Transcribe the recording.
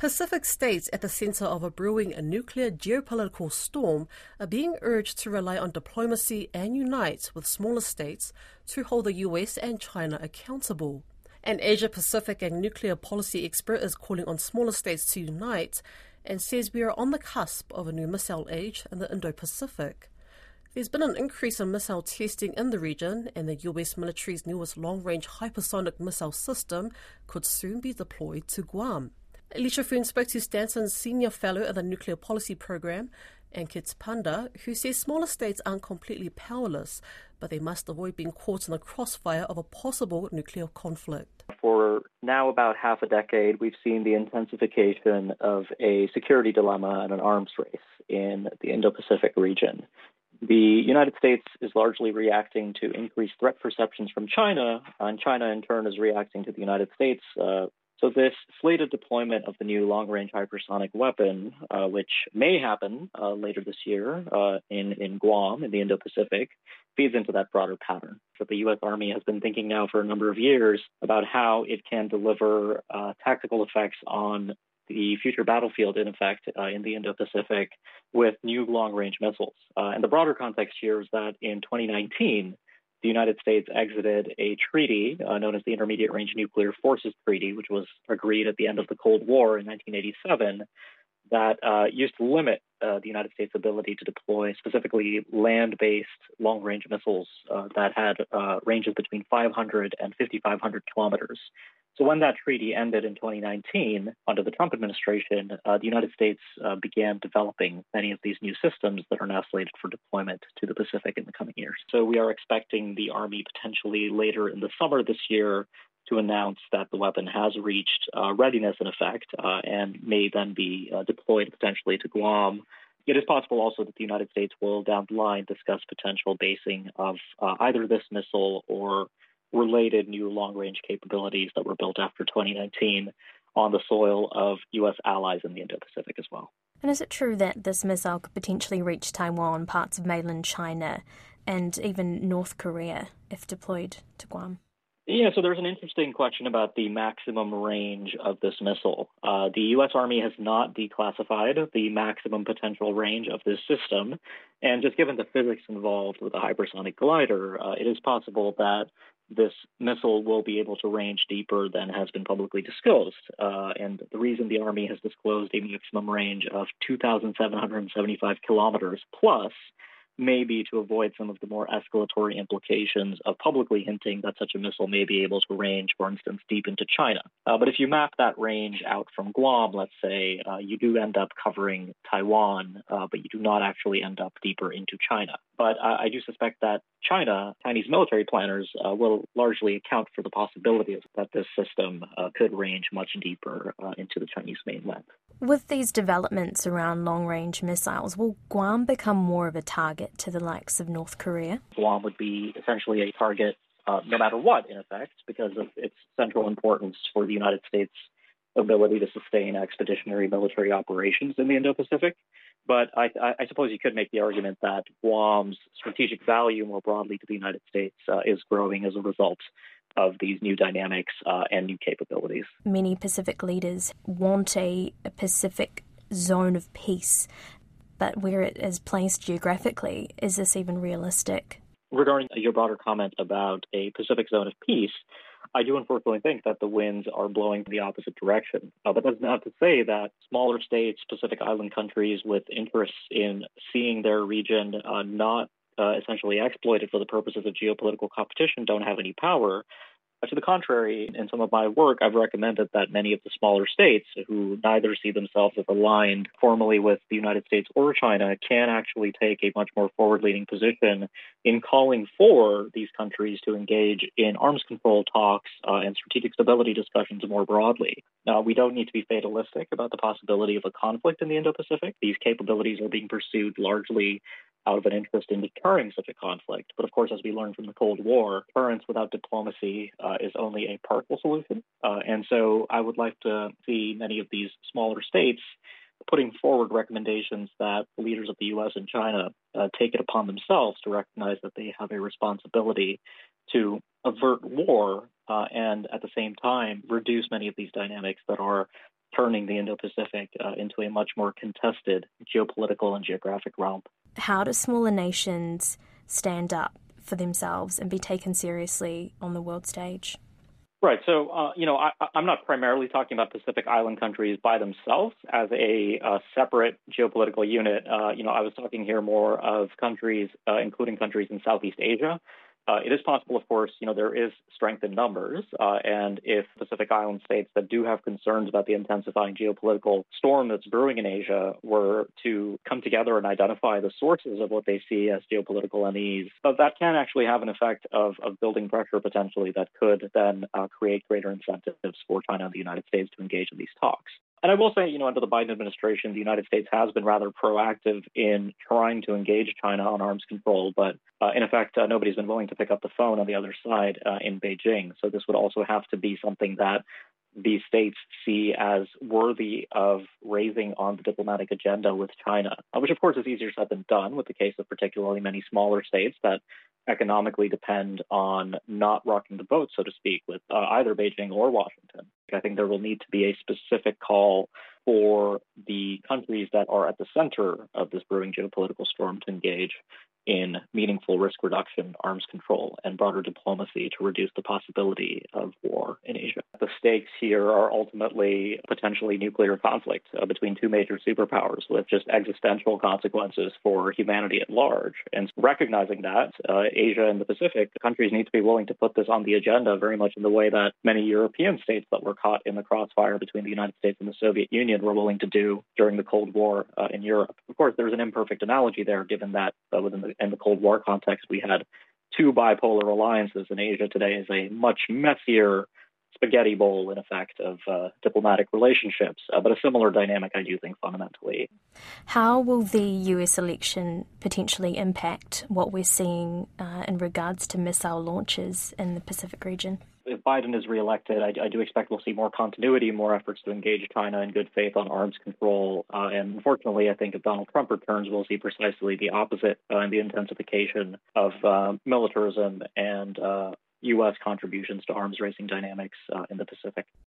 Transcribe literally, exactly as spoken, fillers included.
Pacific states at the center of a brewing a nuclear geopolitical storm are being urged to rely on diplomacy and unite with smaller states to hold the U S and China accountable. An Asia-Pacific and nuclear policy expert is calling on smaller states to unite and says we are on the cusp of a new missile age in the Indo-Pacific. There's been an increase in missile testing in the region, and the U S military's newest long-range hypersonic missile system could soon be deployed to Guam. Alicia Foon spoke to Stanton's senior fellow at the Nuclear Policy Program, Ankit Panda, who says smaller states aren't completely powerless, but they must avoid being caught in the crossfire of a possible nuclear conflict. For now about half a decade, we've seen the intensification of a security dilemma and an arms race in the Indo-Pacific region. The United States is largely reacting to increased threat perceptions from China, and China in turn is reacting to the United States. Uh, so this slated deployment of the new long-range hypersonic weapon, uh, which may happen uh, later this year uh, in, in Guam, in the Indo-Pacific, feeds into that broader pattern. So the U S Army has been thinking now for a number of years about how it can deliver uh, tactical effects on the future battlefield, in effect, uh, in the Indo-Pacific with new long-range missiles. Uh, and the broader context here is that in twenty nineteen, the United States exited a treaty uh, known as the Intermediate Range Nuclear Forces Treaty, which was agreed at the end of the Cold War in nineteen eighty-seven, that uh, used to limit uh, the United States' ability to deploy specifically land-based long-range missiles uh, that had uh, ranges between five hundred and fifty-five hundred kilometers. So when that treaty ended in twenty nineteen, under the Trump administration, uh, the United States uh, began developing many of these new systems that are now slated for deployment to the Pacific in the coming years. So we are expecting the Army potentially later in the summer this year to announce that the weapon has reached uh, readiness in effect uh, and may then be uh, deployed potentially to Guam. It is possible also that the United States will down the line discuss potential basing of uh, either this missile or related new long-range capabilities that were built after twenty nineteen on the soil of U S allies in the Indo-Pacific as well. And is it true that this missile could potentially reach Taiwan, parts of mainland China, and even North Korea if deployed to Guam? Yeah, so there's an interesting question about the maximum range of this missile. Uh, the U S Army has not declassified the maximum potential range of this system, and just given the physics involved with a hypersonic glider, uh, it is possible that this missile will be able to range deeper than has been publicly disclosed. Uh, and the reason the Army has disclosed a maximum range of two thousand seven hundred seventy-five kilometers plus may be to avoid some of the more escalatory implications of publicly hinting that such a missile may be able to range, for instance, deep into China. Uh, but if you map that range out from Guam, let's say, uh, you do end up covering Taiwan, uh, but you do not actually end up deeper into China. But uh, I do suspect that China, Chinese military planners, uh, will largely account for the possibility that this system uh, could range much deeper uh, into the Chinese mainland. With these developments around long-range missiles, will Guam become more of a target to the likes of North Korea? Guam would be essentially a target uh, no matter what, in effect, because of its central importance for the United States' ability to sustain expeditionary military operations in the Indo-Pacific. But I, I suppose you could make the argument that Guam's strategic value more broadly to the United States uh, is growing as a result of these new dynamics uh, and new capabilities. Many Pacific leaders want a, a Pacific zone of peace, but where it is placed geographically, is this even realistic? Regarding your broader comment about a Pacific zone of peace, I do unfortunately think that the winds are blowing in the opposite direction. Uh, but that's not to say that smaller states, Pacific Island countries with interests in seeing their region uh, not uh, essentially exploited for the purposes of geopolitical competition don't have any power. Uh, to the contrary, in some of my work, I've recommended that many of the smaller states who neither see themselves as aligned formally with the United States or China can actually take a much more forward-leaning position in calling for these countries to engage in arms control talks uh, and strategic stability discussions more broadly. Now, we don't need to be fatalistic about the possibility of a conflict in the Indo-Pacific. These capabilities are being pursued largely out of an interest in deterring such a conflict. But of course, as we learned from the Cold War, deterrence without diplomacy uh, is only a partial solution. Uh, and so I would like to see many of these smaller states putting forward recommendations that the leaders of the U S and China uh, take it upon themselves to recognize that they have a responsibility to avert war uh, and at the same time reduce many of these dynamics that are turning the Indo-Pacific uh, into a much more contested geopolitical and geographic realm. How do smaller nations stand up for themselves and be taken seriously on the world stage? Right. So, uh, you know, I, I'm not primarily talking about Pacific Island countries by themselves as a uh, separate geopolitical unit. Uh, you know, I was talking here more of countries, uh, including countries in Southeast Asia. Uh, it is possible, of course, you know, there is strength in numbers. Uh, and if Pacific Island states that do have concerns about the intensifying geopolitical storm that's brewing in Asia were to come together and identify the sources of what they see as geopolitical unease, but that can actually have an effect of, of building pressure potentially that could then uh, create greater incentives for China and the United States to engage in these talks. And I will say, you know, under the Biden administration, the United States has been rather proactive in trying to engage China on arms control. But uh, in effect, uh, nobody's been willing to pick up the phone on the other side uh, in Beijing. So this would also have to be something that these states see as worthy of raising on the diplomatic agenda with China, which, of course, is easier said than done with the case of particularly many smaller states that economically depend on not rocking the boat, so to speak, with uh, either Beijing or Washington. I think there will need to be a specific call for the countries that are at the center of this brewing geopolitical storm to engage in meaningful risk reduction, arms control, and broader diplomacy to reduce the possibility of war in Asia. The stakes here are ultimately potentially nuclear conflict uh, between two major superpowers with just existential consequences for humanity at large. And recognizing that, uh, Asia and the Pacific, the countries need to be willing to put this on the agenda very much in the way that many European states that were caught in the crossfire between the United States and the Soviet Union were willing to do during the Cold War uh, in Europe. Of course, there's an imperfect analogy there, given that uh, within the in the Cold War context, we had two bipolar alliances, and Asia today is a much messier spaghetti bowl, in effect, of uh, diplomatic relationships. Uh, but a similar dynamic, I do think, fundamentally. How will the U S election potentially impact what we're seeing uh, in regards to missile launches in the Pacific region? If Biden is reelected, I, I do expect we'll see more continuity, more efforts to engage China in good faith on arms control. Uh, and unfortunately, I think if Donald Trump returns, we'll see precisely the opposite uh, in the intensification of uh, militarism and uh, U S contributions to arms racing dynamics uh, in the Pacific.